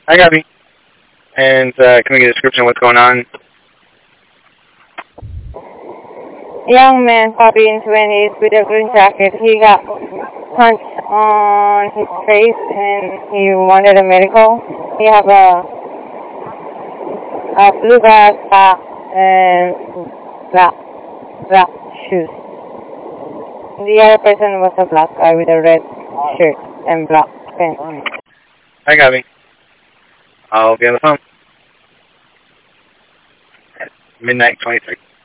Hi, Gabby. And can we get a description of what's going on? Young man, probably in 20s, with a green jacket. He got punched on his face and he wanted a medical. He have a blue glass top and black shoes. The other person was a black guy with a red shirt and black pants. Hi, Gabby. I'll be on the phone at midnight 23.